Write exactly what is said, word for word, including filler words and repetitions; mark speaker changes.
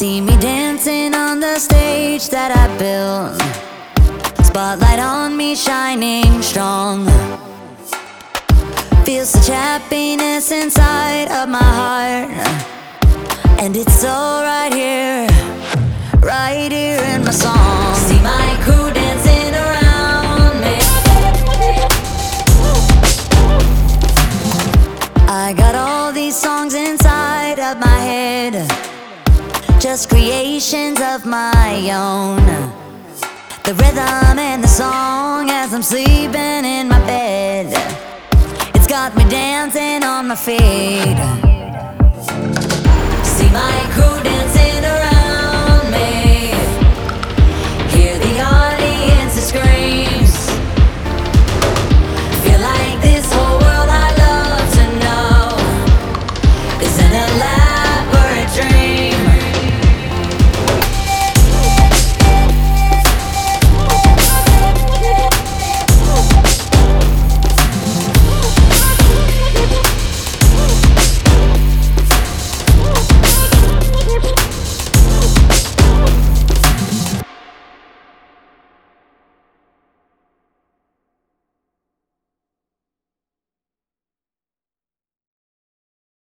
Speaker 1: See me dancing on the stage that I built, spotlight on me shining strong. Feel such happiness inside of my heart, and it's all right here, right here in my song. See my crew dancing around me. I got all these songs inside of my head, just creations of my own. The rhythm and the song as I'm sleeping in my bed, it's got me dancing on my feet. See my crew dancing around.